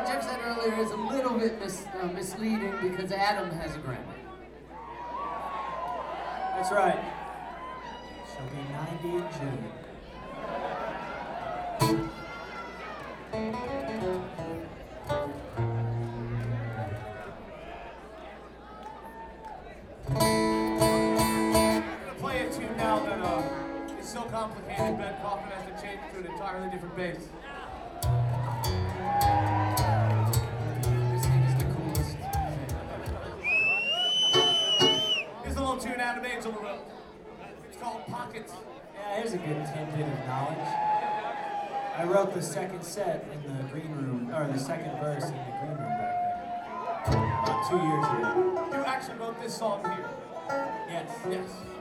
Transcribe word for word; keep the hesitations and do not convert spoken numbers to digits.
Jeff said earlier, is a little bit mis uh, misleading because Adam has a Grammy. That's right. She'll be ninety in June. So complicated, Ben Kaufman has to change to an entirely different bass. This thing is the coolest. Here's a little tune Adam Angel wrote. It's called Pockets. Yeah, here's a good tidbit of knowledge. I wrote the second set in the green room, or the second verse in the green room back there. About two years ago. You actually wrote this song here? Yes. Yes.